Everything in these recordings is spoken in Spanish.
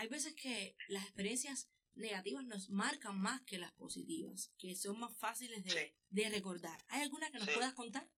hay veces que las experiencias negativas nos marcan más que las positivas, que son más fáciles de recordar. ¿Hay alguna que nos puedas contar?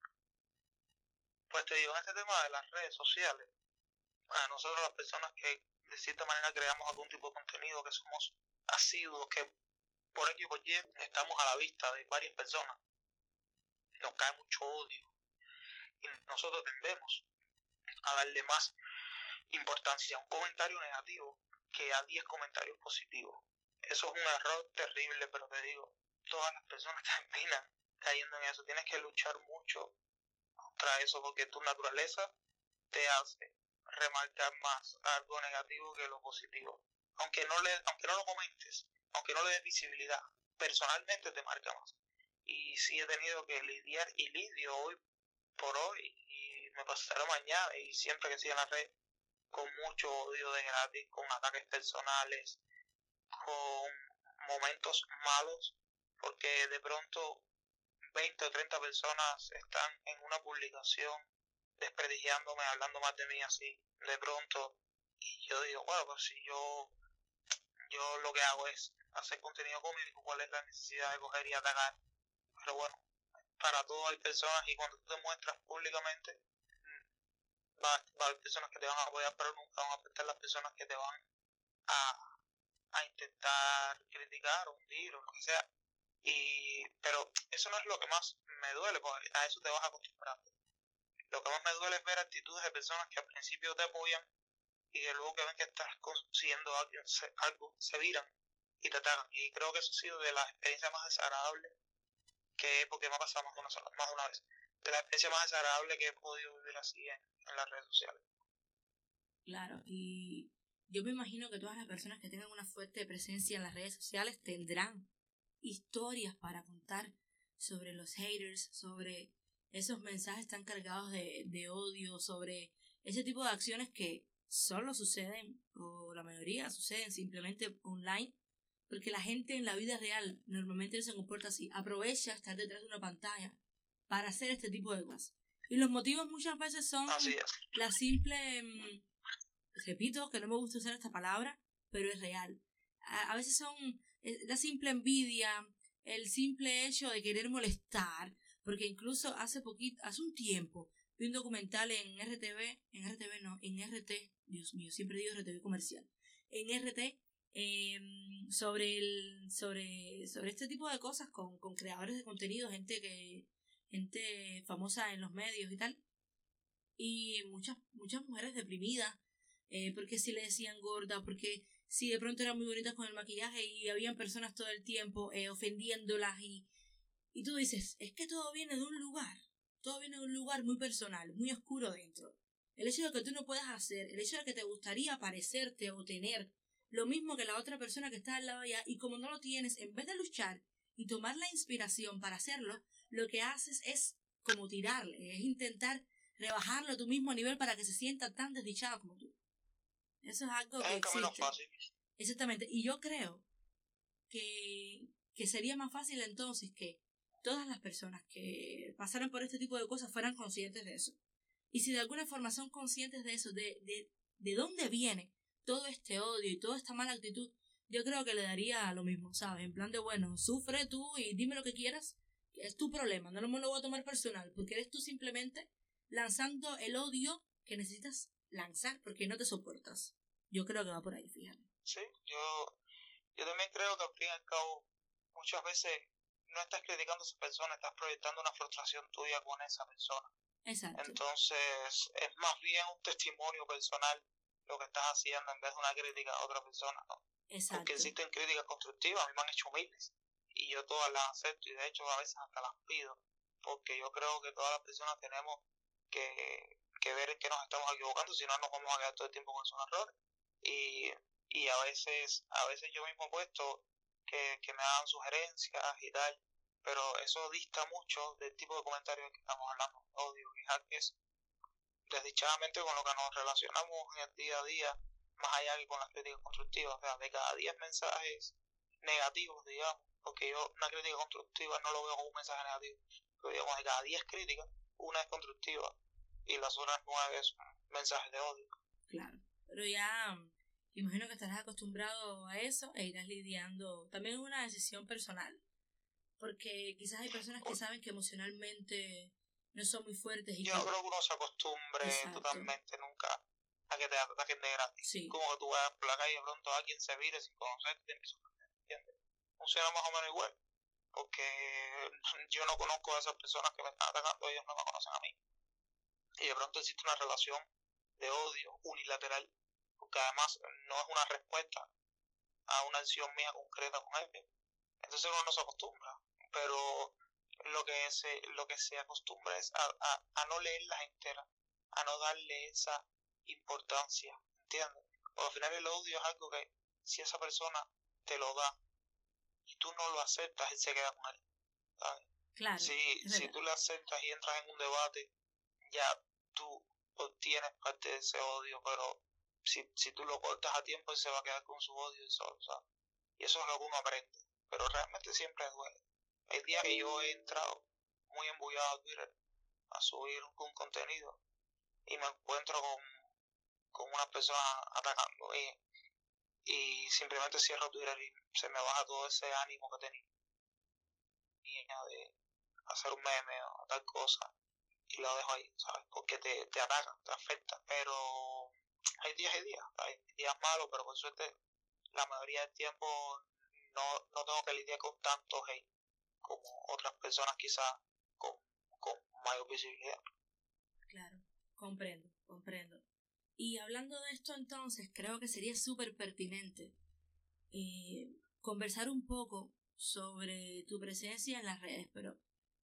Pues te digo, en este tema de las redes sociales, a nosotros las personas que de cierta manera creamos algún tipo de contenido, que somos asiduos, que por X y por Y estamos a la vista de varias personas, nos cae mucho odio y nosotros tendemos a darle más importancia a un comentario negativo que a 10 comentarios positivos. Eso es un error terrible, pero te digo, todas las personas terminan cayendo en eso. Tienes que luchar mucho contra eso porque tu naturaleza te hace remarcar más algo negativo que lo positivo. Aunque no lo comentes, aunque no le des visibilidad, personalmente te marca más. Y sí he tenido que lidiar y lidio hoy por hoy y me pasará mañana y siempre que siga en la red con mucho odio de gratis, con ataques personales, con momentos malos, porque de pronto 20 o 30 personas están en una publicación desprestigiándome, hablando más de mí así, de pronto, y yo digo, bueno, pues si yo lo que hago es hacer contenido cómico, ¿cuál es la necesidad de coger y atacar? Pero bueno, para todo hay personas y cuando tú te muestras públicamente, va a haber personas que te van a apoyar, pero nunca van a afectar las personas que te van a intentar criticar o hundir o lo que sea. Pero eso no es lo que más me duele, porque a eso te vas acostumbrando. Lo que más me duele es ver actitudes de personas que al principio te apoyan y que luego que ven que estás consiguiendo algo, se viran y te atacan. Y creo que eso ha sido de las experiencias más desagradables porque me ha pasado más de una vez, de la experiencia más desagradable que he podido vivir así en las redes sociales. Claro, y yo me imagino que todas las personas que tengan una fuerte presencia en las redes sociales tendrán historias para contar sobre los haters, sobre esos mensajes tan cargados de odio, sobre ese tipo de acciones que solo suceden, o la mayoría suceden simplemente online, porque la gente en la vida real normalmente no se comporta así, aprovecha estar detrás de una pantalla para hacer este tipo de cosas. Y los motivos muchas veces son la simple, repito que no me gusta usar esta palabra, pero es real. A veces son la simple envidia, el simple hecho de querer molestar, porque incluso hace un tiempo, vi un documental en RT, Dios mío, siempre digo RTV comercial, en RT, sobre este tipo de cosas con creadores de contenido, gente famosa en los medios y tal, y muchas mujeres deprimidas, porque si le decían gorda, porque si de pronto eran muy bonitas con el maquillaje y habían personas todo el tiempo ofendiéndolas y tú dices, es que todo viene de un lugar muy personal, muy oscuro dentro. El hecho de que tú no puedas hacer, el hecho de que te gustaría parecerte o tener lo mismo que la otra persona que está al lado allá, y como no lo tienes, en vez de luchar y tomar la inspiración para hacerlo, lo que haces es como tirarle, es intentar rebajarlo a tu mismo nivel para que se sienta tan desdichado como tú. Eso es algo que existe. Exactamente. Y yo creo que sería más fácil entonces que todas las personas que pasaran por este tipo de cosas fueran conscientes de eso. Y si de alguna forma son conscientes de eso, de dónde viene todo este odio y toda esta mala actitud, yo creo que le daría lo mismo, ¿sabes? En plan de, bueno, sufre tú y dime lo que quieras, es tu problema, no me lo voy a tomar personal, porque eres tú simplemente lanzando el odio que necesitas lanzar porque no te soportas. Yo creo que va por ahí, fíjate. Sí, yo también creo que al fin y al cabo muchas veces no estás criticando a esa persona, estás proyectando una frustración tuya con esa persona. Exacto. Entonces es más bien un testimonio personal lo que estás haciendo en vez de una crítica a otra persona, ¿no? Exacto. Porque existen críticas constructivas, a mí me han hecho miles y yo todas las acepto y de hecho a veces hasta las pido, porque yo creo que todas las personas tenemos que ver en qué nos estamos equivocando, si no nos vamos a quedar todo el tiempo con esos errores. Y a veces yo mismo he puesto que me hagan sugerencias y tal, pero eso dista mucho del tipo de comentarios que estamos hablando, odio, que es desdichadamente con lo que nos relacionamos en el día a día, más allá que con las críticas constructivas. O sea, de cada 10 mensajes negativos, digamos, porque yo una crítica constructiva no lo veo como un mensaje negativo, pero digamos, de cada 10 críticas, una es constructiva y las otras 9 son mensajes de odio. Claro, pero ya imagino que estarás acostumbrado a eso e irás lidiando. También es una decisión personal, porque quizás hay personas que saben que emocionalmente no son muy fuertes y yo no creo que uno se acostumbre totalmente nunca a que te ataquen de gratis. Sí. Como que tú vas por la calle y de pronto alguien se vire sin conocerte, ¿entiendes? Funciona más o menos igual, porque yo no conozco a esas personas que me están atacando, ellos no me conocen a mí. Y de pronto existe una relación de odio unilateral, porque además no es una respuesta a una acción mía concreta con ellos. Entonces uno no se acostumbra, pero lo que se acostumbra es a no leerlas enteras, a no darle esa importancia, ¿entiendes? Porque al final el odio es algo que si esa persona te lo da y tú no lo aceptas, él se queda con él, ¿sabes? Claro, si tú lo aceptas y entras en un debate, ya tú obtienes parte de ese odio, pero si tú lo cortas a tiempo, él se va a quedar con su odio y solo, ¿sabes? Y eso es lo que uno aprende, pero realmente siempre duele. Hay días que yo he entrado muy embullado a Twitter a subir un contenido y me encuentro con una persona atacando y simplemente cierro Twitter y se me baja todo ese ánimo que tenía de hacer un meme o tal cosa y lo dejo ahí, ¿sabes? Porque te ataca, te afecta, pero hay días malos, pero por suerte la mayoría del tiempo no tengo que lidiar con tanto hate como otras personas quizás con mayor visibilidad. Claro, comprendo. Y hablando de esto entonces, creo que sería súper pertinente conversar un poco sobre tu presencia en las redes, pero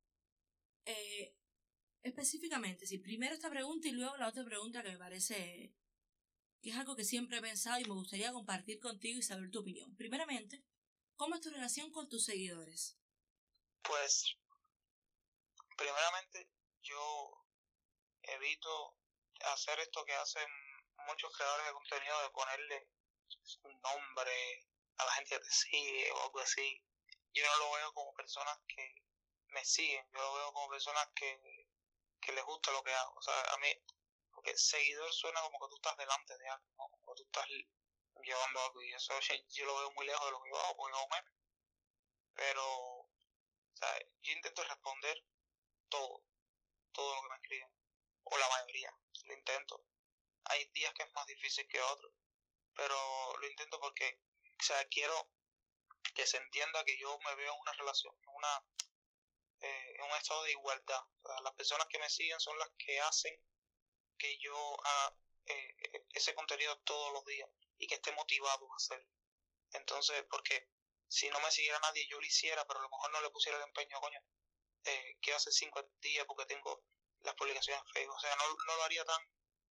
específicamente, si primero esta pregunta y luego la otra pregunta que me parece que es algo que siempre he pensado y me gustaría compartir contigo y saber tu opinión. Primeramente, ¿cómo es tu relación con tus seguidores? Pues, primeramente, yo evito hacer esto que hacen muchos creadores de contenido, de ponerle un nombre a la gente que te sigue o algo así. Yo no lo veo como personas que me siguen, yo lo veo como personas que les gusta lo que hago. O sea, a mí, porque seguidor suena como que tú estás delante de algo, ¿no? Como que tú estás llevando algo y eso yo lo veo muy lejos de lo que yo hago, porque yo hago memes. Pero, o sea, yo intento responder todo lo que me escriben, o la mayoría, lo intento. Hay días que es más difícil que otros, pero lo intento porque, o sea, quiero que se entienda que yo me veo en una relación, en un estado de igualdad. O sea, las personas que me siguen son las que hacen que yo haga ese contenido todos los días y que esté motivado a hacerlo. Entonces, porque si no me siguiera nadie, yo lo hiciera, pero a lo mejor no le pusiera el empeño, coño, quiero hacer 5 días porque tengo las publicaciones en Facebook. O sea, no lo haría tan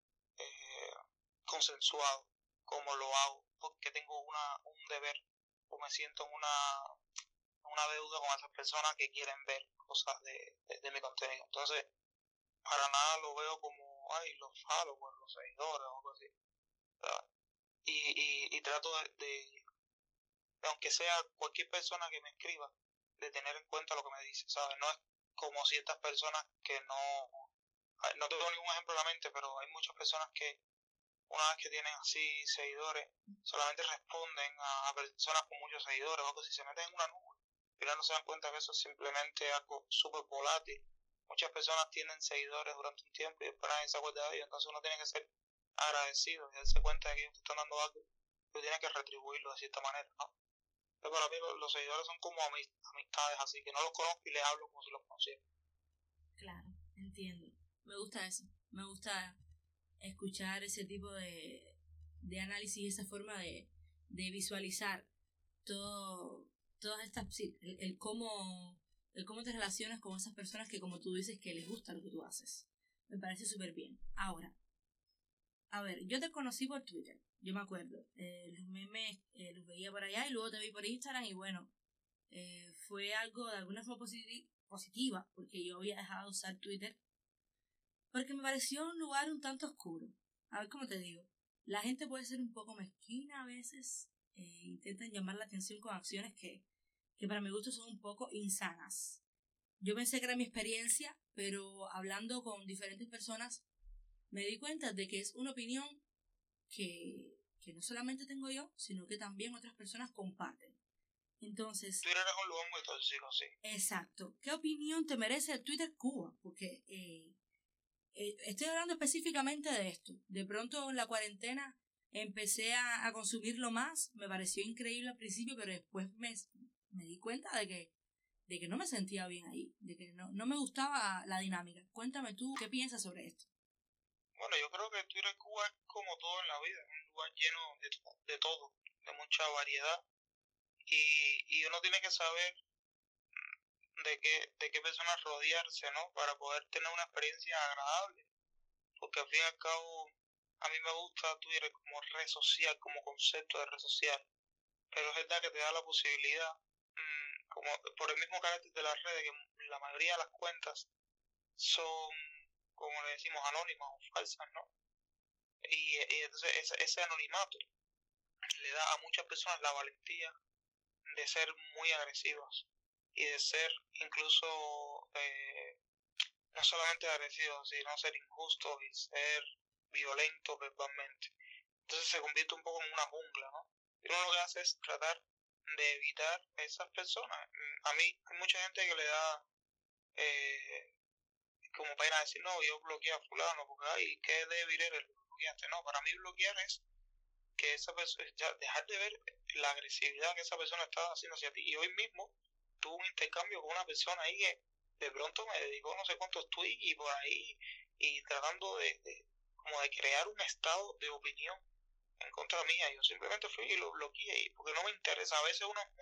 consensuado como lo hago, porque tengo un deber o me siento en una deuda con esas personas que quieren ver cosas de mi contenido. Entonces, para nada lo veo como, ay, los followers, los seguidores o algo así. ¿Sabes? Y trato de, aunque sea cualquier persona que me escriba, de tener en cuenta lo que me dice, ¿sabes? No es como ciertas personas que no tengo ningún ejemplo en la mente, pero hay muchas personas que una vez que tienen así seguidores, solamente responden a personas con muchos seguidores o algo así, se meten en una nube. Pero no se dan cuenta que eso es simplemente algo súper volátil. Muchas personas tienen seguidores durante un tiempo y después nadie se acuerda de ellos, entonces uno tiene que ser agradecido y darse cuenta de que ellos te están dando algo, pero tiene que retribuirlo de cierta manera, ¿no? Pero para mí los seguidores son como amistades, así que no los conozco y les hablo como si los conociera. Claro, entiendo. Me gusta eso. Me gusta escuchar ese tipo de análisis, esa forma de visualizar todas estas, sí, el cómo te relacionas con esas personas que, como tú dices, que les gusta lo que tú haces. Me parece súper bien. Ahora, a ver, yo te conocí por Twitter, yo me acuerdo. Los memes los veía por allá y luego te vi por Instagram y bueno, fue algo de alguna forma positiva, porque yo había dejado de usar Twitter porque me pareció un lugar un tanto oscuro. A ver, ¿cómo te digo? La gente puede ser un poco mezquina a veces, intentan llamar la atención con acciones que para mi gusto son un poco insanas. Yo pensé que era mi experiencia, pero hablando con diferentes personas me di cuenta de que es una opinión que que no solamente tengo yo, sino que también otras personas comparten. Entonces, Twitter es un lugar muy tóxico, sí. Exacto. ¿Qué opinión te merece el Twitter Cuba? Porque estoy hablando específicamente de esto. De pronto en la cuarentena empecé a consumirlo más. Me pareció increíble al principio, pero después me di cuenta de que no me sentía bien ahí, de que no me gustaba la dinámica. Cuéntame tú, ¿qué piensas sobre esto? Bueno, yo creo que Twitter Cuba es como todo en la vida, es un lugar lleno de todo, de mucha variedad, y uno tiene que saber de qué personas rodearse, ¿no? Para poder tener una experiencia agradable, porque al fin y al cabo a mí me gusta Twitter como red social, como concepto de red social, pero es verdad que te da la posibilidad, como por el mismo carácter de las redes, que la mayoría de las cuentas son, como le decimos, anónimas o falsas, ¿no? Y entonces ese anonimato le da a muchas personas la valentía de ser muy agresivas y de ser incluso no solamente agresivos, sino ser injustos y ser violentos verbalmente. Entonces se convierte un poco en una jungla, ¿no? Y uno lo que hace es tratar de evitar esas personas. A mí hay mucha gente que le da como pena decir, no, yo bloqueé a fulano porque, ay, qué débil eres, lo bloqueaste. No, para mí bloquear es que esa persona, ya dejar de ver la agresividad que esa persona está haciendo hacia ti. Y hoy mismo tuve un intercambio con una persona ahí que de pronto me dedicó no sé cuántos tweets y por ahí, y tratando como de crear un estado de opinión en contra mía. Yo simplemente fui y lo bloqueé, porque no me interesa. A veces uno es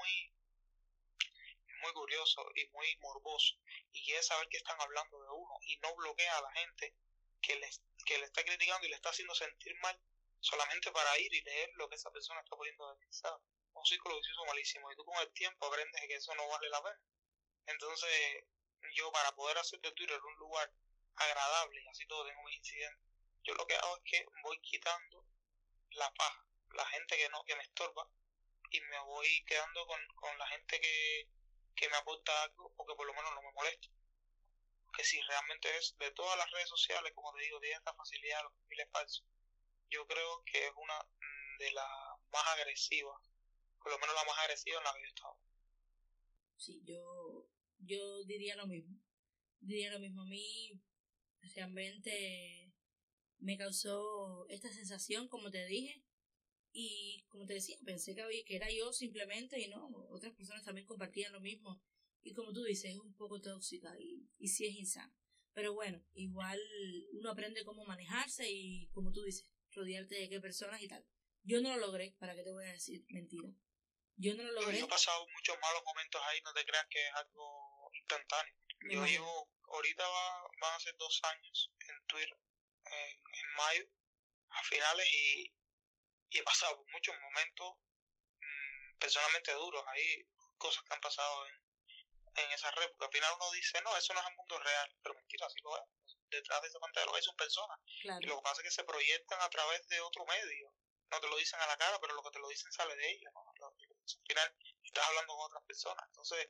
muy curioso y muy morboso y quiere saber qué están hablando de uno y no bloquea a la gente que le está criticando y le está haciendo sentir mal solamente para ir y leer lo que esa persona está poniendo de pensar. Un círculo vicioso malísimo, y tú con el tiempo aprendes que eso no vale la pena. Entonces yo, para poder hacer de Twitter un lugar agradable y así todo tengo mis incidentes, yo lo que hago es que voy quitando la paja, la gente que me estorba, y me voy quedando con la gente que me aporta algo o que por lo menos no me molesta. Que si realmente es de todas las redes sociales, como te digo, tiene esta facilidad de los perfiles falsos, yo creo que es una de las más agresivas, por lo menos la más agresiva en la que yo he estado. Sí, yo diría lo mismo. Diría lo mismo. A mí realmente me causó esta sensación, como te dije, y como te decía, pensé que era yo simplemente y no, otras personas también compartían lo mismo. Y como tú dices, es un poco tóxica y sí es insano. Pero bueno, igual uno aprende cómo manejarse y como tú dices, rodearte de qué personas y tal. Yo no lo logré, ¿para qué te voy a decir mentira? Yo no lo logré. Yo he pasado muchos malos momentos ahí, no te creas que es algo instantáneo. Yo llevo, ahorita van a ser 2 años en Twitter, en mayo, a finales, y he pasado por muchos momentos personalmente duros ahí, cosas que han pasado en esa red, porque al final uno dice, no, eso no es el mundo real, pero mentira, así lo es. Detrás de esa pantalla lo que hay son personas, Claro. y lo que pasa es que se proyectan a través de otro medio, no te lo dicen a la cara, pero lo que te lo dicen sale de ellos, ¿no? Al final estás hablando con otras personas, entonces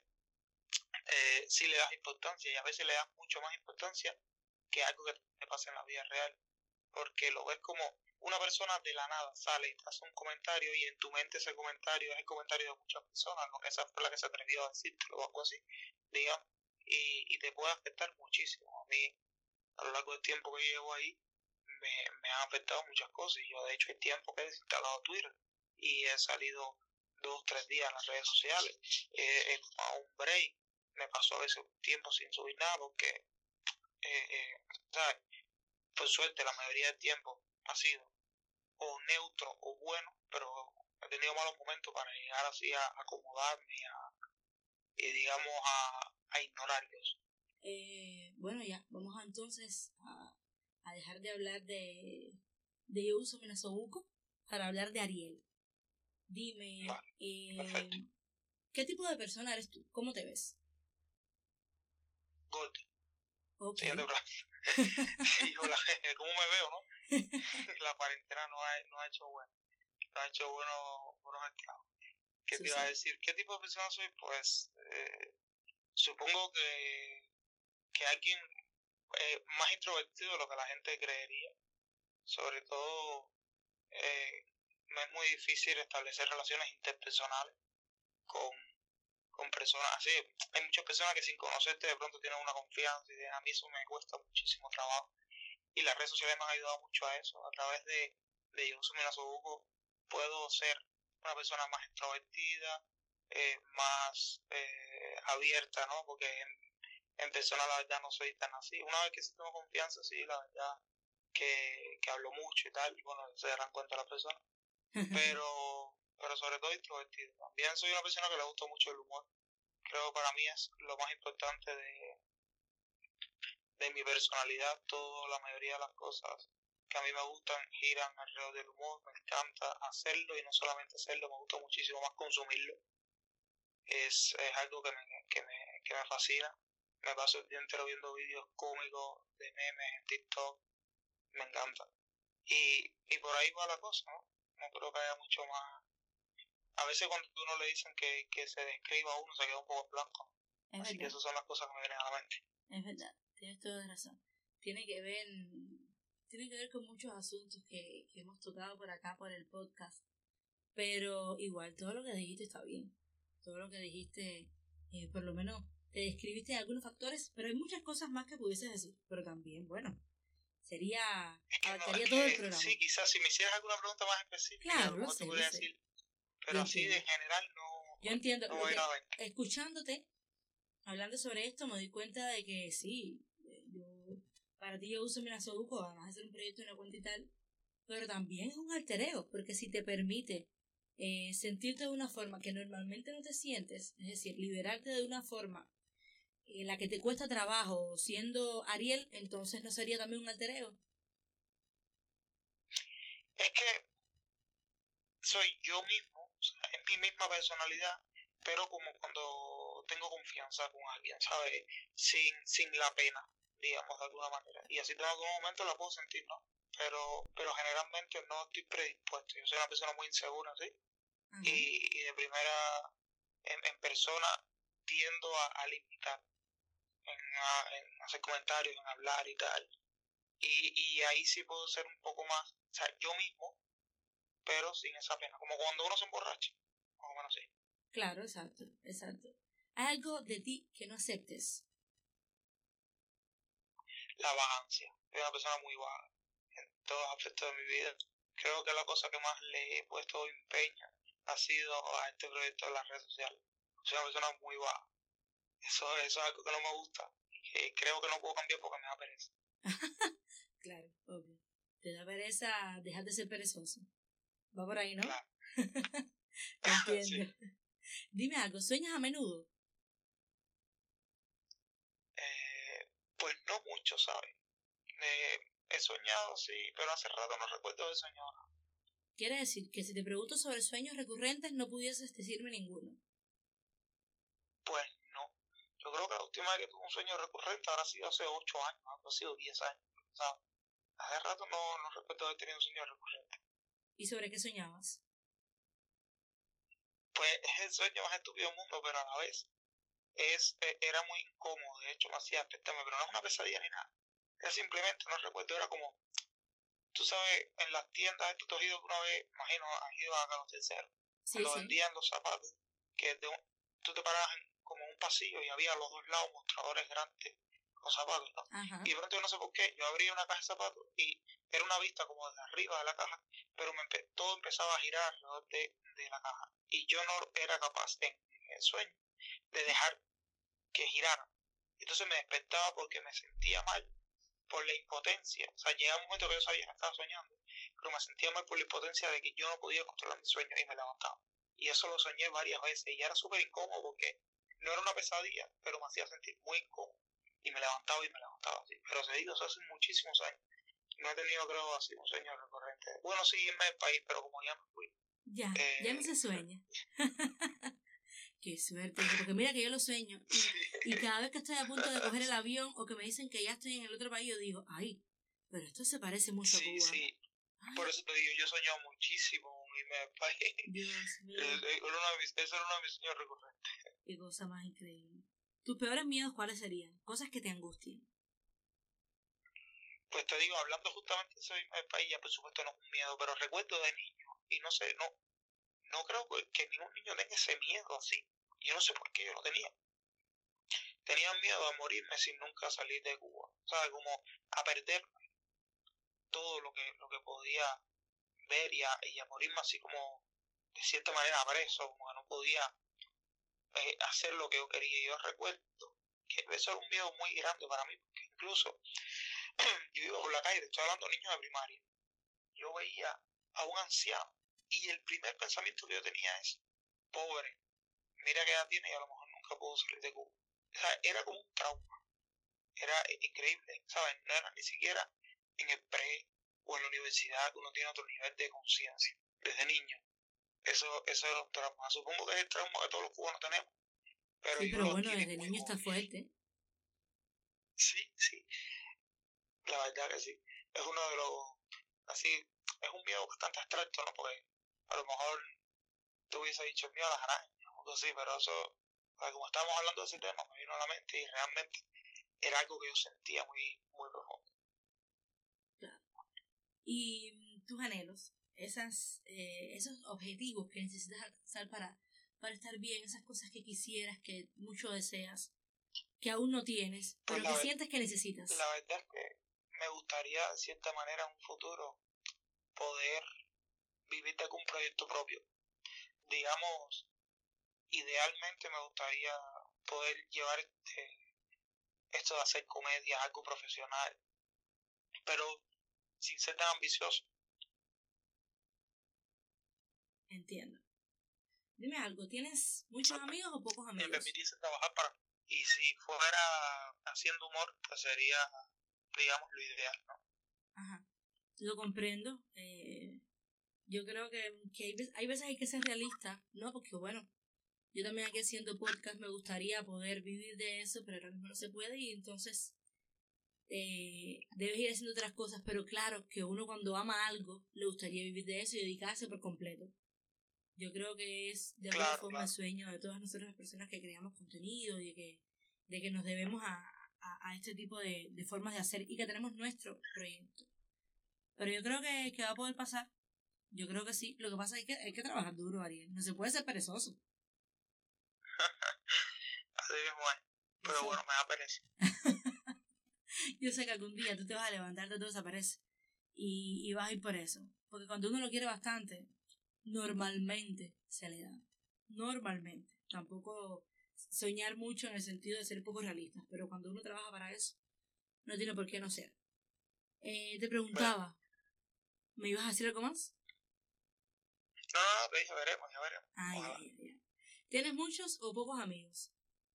sí le das importancia, y a veces le das mucho más importancia que algo que te pasa en la vida real, porque lo ves como una persona de la nada sale y te hace un comentario, y en tu mente ese comentario es el comentario de muchas personas, ¿no? Esa fue la que se atrevió a decírtelo o algo así, digamos, y te puede afectar muchísimo. A mí, a lo largo del tiempo que llevo ahí, me han afectado muchas cosas, y yo de hecho hay tiempo que he desinstalado Twitter y he salido 2 o 3 días en las redes sociales, he tomado un break, me pasó a veces un tiempo sin subir nada porque, ¿sabes? Por suerte la mayoría del tiempo ha sido o neutro o bueno, pero he tenido malos momentos para llegar así a acomodarme y digamos a ignorarlos. Bueno, ya, vamos entonces a dejar de hablar de Yo uso Minasobuco para hablar de Ariel. Dime, Vale, ¿qué tipo de persona eres tú? ¿Cómo te ves? Gordo. Okay. Sí, ¿cómo me veo, no? La cuarentena no ha hecho bueno. No ha hecho buenos esclavos. ¿Qué te iba a decir? ¿Qué tipo de persona soy? Pues supongo que alguien más introvertido de lo que la gente creería. Sobre todo me es muy difícil establecer relaciones interpersonales con personas así. Hay muchas personas que sin conocerte de pronto tienen una confianza y a mí eso me cuesta muchísimo trabajo. Y las redes sociales me han ayudado mucho a eso. A través de Yo Soy Minasobuco puedo ser una persona más extrovertida, más abierta, ¿no? Porque en persona la verdad no soy tan así. Una vez que sí tengo confianza, sí, la verdad que hablo mucho y tal, y bueno, se darán cuenta las personas. Pero sobre todo introvertido. También soy una persona que le gusta mucho el humor. Creo que para mí es lo más importante de mi personalidad. La mayoría de las cosas que a mí me gustan giran alrededor del humor. Me encanta hacerlo y no solamente hacerlo, me gusta muchísimo más consumirlo. Es algo que me fascina. Me paso el día entero viendo vídeos cómicos de memes en TikTok. Me encanta. Y por ahí va la cosa, ¿no? No creo que haya mucho más. A veces cuando uno le dicen que se describa uno se queda un poco blanco. Así que esas son las cosas que me vienen a la mente. Es verdad, tienes toda razón. Tiene que ver con muchos asuntos que hemos tocado por acá por el podcast. Pero igual, todo lo que dijiste está bien. Todo lo que dijiste, por lo menos te describiste algunos factores, pero hay muchas cosas más que pudieses decir. Pero también, bueno, abarcaría todo el programa. Sí, quizás si me hicieras alguna pregunta más específica, claro, a lo mejor te podría decir. Pero así de general no. Yo entiendo. No voy a ver. Escuchándote, hablando sobre esto, me doy cuenta de que sí, para ti Yo Uso Minasobuco, además de ser un proyecto, una cuenta y tal, pero también es un alter ego, porque si te permite sentirte de una forma que normalmente no te sientes, es decir, liberarte de una forma en la que te cuesta trabajo siendo Ariel, entonces no sería también un alter ego. Es que soy yo mismo, o sea, es mi misma personalidad, pero como cuando tengo confianza con alguien, ¿sabes? Sin la pena, digamos, de alguna manera. Y así en algún momento la puedo sentir, ¿no? Pero generalmente no estoy predispuesto. Yo soy una persona muy insegura, ¿sí? Y de primera, en persona, tiendo a limitar, en hacer comentarios, en hablar y tal. Y ahí sí puedo ser un poco más, o sea, yo mismo, pero sin esa pena. Como cuando uno se emborracha, más o menos así. Claro, exacto. ¿Hay algo de ti que no aceptes? La vagancia. Soy una persona muy vaga en todos los aspectos de mi vida. Creo que la cosa que más le he puesto empeño ha sido a este proyecto de las redes sociales. Soy una persona muy vaga. Eso es algo que no me gusta y que creo que no puedo cambiar porque me da pereza. Claro, obvio. Te da pereza dejar de ser perezoso. Va por ahí, ¿no? Claro. Entiendo. Sí. Dime algo, ¿sueñas a menudo? Pues no mucho, ¿sabes? He soñado, sí, pero hace rato no recuerdo haber soñado nada. Quiere decir que si te pregunto sobre sueños recurrentes no pudieses decirme ninguno. Pues no. Yo creo que la última vez que tuve un sueño recurrente habrá sido hace 8 años, ha sido 10 años, ¿sabes? Hace rato no recuerdo haber tenido un sueño recurrente. ¿Y sobre qué soñabas? Pues es el sueño más estúpido del mundo, pero a la vez era muy incómodo. De hecho me hacía despertarme, pero no es una pesadilla ni nada. Era simplemente, no recuerdo, era como, tú sabes, en las tiendas estos tejidos que una vez, imagino, han ido a Carlos III, sí, lo vendían los zapatos, que tú te parabas como en un pasillo y había a los dos lados mostradores grandes con zapatos, ¿no? Ajá. Y de pronto yo no sé por qué, yo abría una caja de zapatos y era una vista como desde arriba de la caja, pero todo empezaba a girar alrededor de la caja y yo no era capaz en el sueño de dejar que girara. Entonces me despertaba porque me sentía mal por la impotencia. O sea, llegaba un momento que yo sabía que estaba soñando, pero me sentía mal por la impotencia de que yo no podía controlar mi sueño y me levantaba. Y eso lo soñé varias veces y era súper incómodo porque no era una pesadilla, pero me hacía sentir muy incómodo. Y me levantaba así. Pero se digo, eso hace muchísimos años. No he tenido, creo, así un sueño recurrente. Bueno, sí, irme del país, pero como ya me fui. Ya no se sueña. Qué suerte, porque mira que yo lo sueño y cada vez que estoy a punto de coger el avión o que me dicen que ya estoy en el otro país, yo digo, ay, pero esto se parece mucho a Cuba. Sí, por eso te digo, yo he soñado muchísimo en irme del país. Dios mío. Ese era uno de mis sueños recurrentes. Qué cosa más increíble. ¿Tus peores miedos cuáles serían? Cosas que te angustien. Pues te digo, hablando justamente de irme del país, ya por supuesto no es un miedo, pero recuerdo de niño y no sé, no creo que ningún niño tenga ese miedo así. Yo no sé por qué yo lo tenía. Tenía miedo a morirme sin nunca salir de Cuba, ¿sabes? Como a perder todo lo que podía ver y a morirme así como de cierta manera preso, como que no podía hacer lo que yo quería. Y yo recuerdo que eso era un miedo muy grande para mí, porque incluso yo iba por la calle, te estoy hablando de niños de primaria, yo veía a un anciano y el primer pensamiento que yo tenía es, pobre, mira qué edad tiene y a lo mejor nunca pudo salir de Cuba. O sea, era como un trauma, era increíble, ¿sabes? No era ni siquiera en el pre o en la universidad que uno tiene otro nivel de conciencia, desde niño. Eso es un trauma. Supongo que es el trauma que todos los cubanos tenemos, pero Sí, yo pero lo bueno, adquirí desde muy niño está joven. fuerte. Sí, la verdad que sí. Es uno de los, así, es un miedo bastante abstracto, ¿no? Porque a lo mejor tú hubiese dicho el miedo a las arañas, o algo así, pero eso, como estamos hablando de ese tema, me vino a la mente y realmente era algo que yo sentía muy profundo. Claro. Y tus anhelos, esos objetivos que necesitas alcanzar para estar bien, esas cosas que quisieras, que mucho deseas, que aún no tienes, Pues pero que sientes que necesitas. la verdad es que me gustaría, de cierta manera, en un futuro, poder vivir de algún proyecto propio. Digamos, idealmente me gustaría poder llevar esto de hacer comedia, algo profesional, pero sin ser tan ambicioso. Entiendo. Dime algo, ¿tienes muchos amigos o pocos Me amigos? permitiese trabajar para mí. Y si fuera haciendo humor, pues sería, digamos, lo ideal, ¿no? Ajá, lo comprendo. Yo creo que hay veces hay que ser realista, ¿no? Porque bueno, yo también aquí haciendo podcast me gustaría poder vivir de eso, pero ahora mismo no se puede y entonces debes ir haciendo otras cosas, pero claro que uno cuando ama algo le gustaría vivir de eso y dedicarse por completo. Yo creo que es de alguna forma el sueño de todas nosotras las personas que creamos contenido y de que nos debemos a este tipo de formas de hacer y que tenemos nuestro proyecto. Pero yo creo que va a poder pasar. Yo creo que sí. Lo que pasa es que hay que trabajar duro, Ariel. No se puede ser perezoso. Así mismo es. Pero Eso. bueno, me da pereza. Yo sé que algún día tú te vas a levantar de todo esa pereza y vas a ir por eso. Porque cuando uno lo quiere bastante, normalmente se le da. Normalmente. Tampoco soñar mucho en el sentido de ser poco realistas. Pero cuando uno trabaja para eso, no tiene por qué no ser. Te preguntaba, ¿me ibas a decir algo más? No, ya veremos. Ya. ¿Tienes muchos o pocos amigos?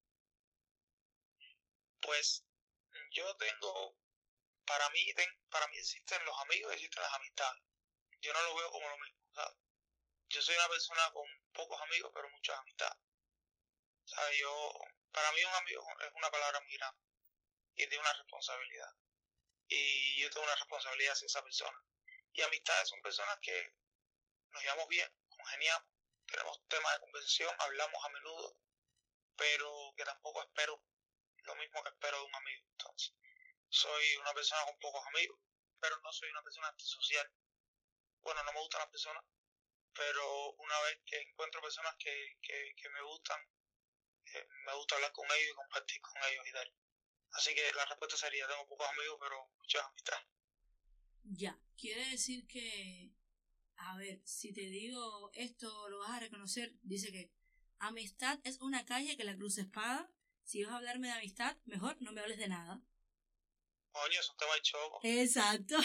Pues yo tengo, para mí existen los amigos y existen las amistades. Yo no lo veo como lo mismo, ¿sabes? Yo soy una persona con pocos amigos, pero muchas amistades. ¿Sabes? Para mí un amigo es una palabra muy grande y tiene una responsabilidad. Y yo tengo una responsabilidad hacia esa persona. Y amistades son personas que nos llevamos bien, congeniamos, tenemos temas de conversación, hablamos a menudo, pero que tampoco espero lo mismo que espero de un amigo. Entonces, soy una persona con pocos amigos, pero no soy una persona antisocial. Bueno, no me gustan las personas, pero una vez que encuentro personas que me gustan, me gusta hablar con ellos y compartir con ellos y tal. Así que la respuesta sería, tengo pocos amigos, pero muchas amistades. Ya, quiere decir que, a ver, si te digo esto lo vas a reconocer, dice que amistad es una calle que la cruza espada. Si vas a hablarme de amistad, mejor no me hables de nada. Coño, es un tema de choco. Exacto.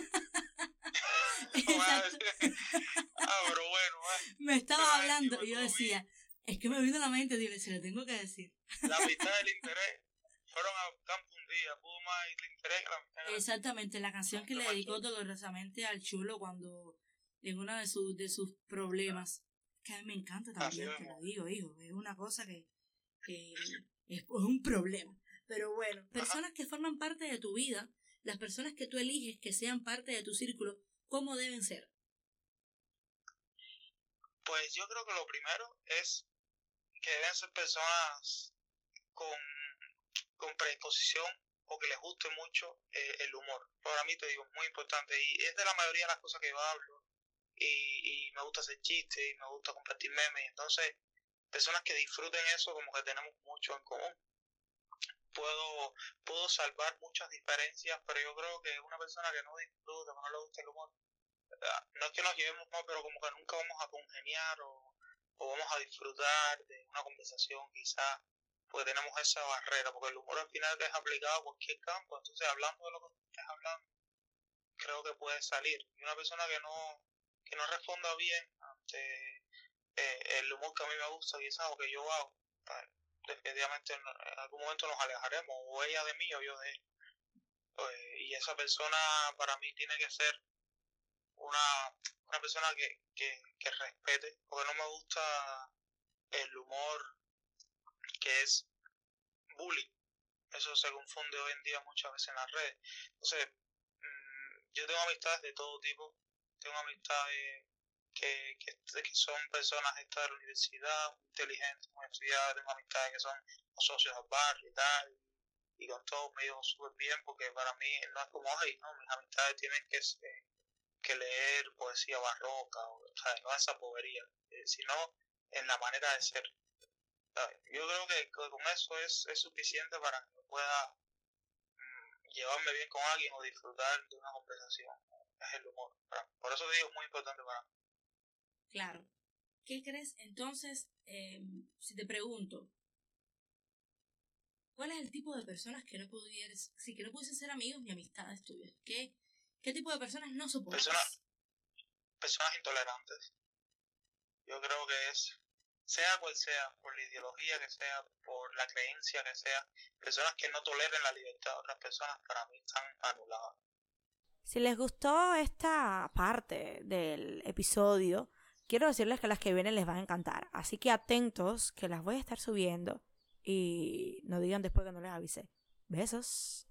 Exacto. Pero bueno. Me estabas hablando y yo decía, es que me vino a la mente, digo, se lo tengo que decir. La amistad y el interés fueron a campo un día, pudo más el interés que la amistad. Exactamente, la canción que le dedicó dolorosamente al chulo cuando en uno de sus problemas, que a mí me encanta también, te lo digo, hijo, es una cosa que es un problema. Pero bueno, personas que forman parte de tu vida, las personas que tú eliges que sean parte de tu círculo, ¿cómo deben ser? Pues yo creo que lo primero es que deben ser personas con predisposición o que les guste mucho el humor. Para mí, te digo, es muy importante y es de la mayoría de las cosas que yo hablo y me gusta hacer chistes y me gusta compartir memes. Entonces, personas que disfruten eso, como que tenemos mucho en común. Puedo salvar muchas diferencias, pero yo creo que una persona que no disfruta, que no le gusta el humor, no es que nos llevemos mal, pero como que nunca vamos a congeniar o vamos a disfrutar de una conversación quizás, porque tenemos esa barrera, porque el humor al final es aplicado a cualquier campo. Entonces, hablando de lo que estás hablando, creo que puede salir. Y una persona que no responda bien ante el humor que a mí me gusta quizás o que yo hago, pues, definitivamente en algún momento nos alejaremos, o ella de mí o yo de él. Pues, y esa persona para mí tiene que ser una persona que respete, porque no me gusta el humor que es bullying. Eso se confunde hoy en día muchas veces en las redes. Entonces, yo tengo amistades de todo tipo. Tengo amistades que son personas de la universidad, muy inteligentes, muy estudiadas. Tengo amistades que son socios del barrio y tal. Y con todo me llevo súper bien, porque para mí no es como, ay, no, mis amistades tienen que leer poesía barroca, ¿sabes? No esa povería, sino en la manera de ser. ¿Sabes? Yo creo que con eso es suficiente para que pueda llevarme bien con alguien o disfrutar de una conversación. Es el humor. Por eso digo, es muy importante para mí. Claro. ¿Qué crees? Entonces, si te pregunto, ¿cuál es el tipo de personas que no pudieras, sí, que no pudiesen ser amigos ni amistades tuyas? ¿Qué tipo de personas no soportas? Personas intolerantes. Yo creo que sea cual sea, por la ideología que sea, por la creencia que sea, personas que no toleren la libertad de otras personas, para mí están anuladas. Si les gustó esta parte del episodio, quiero decirles que las que vienen les van a encantar. Así que atentos, que las voy a estar subiendo y no digan después que no les avisé. Besos.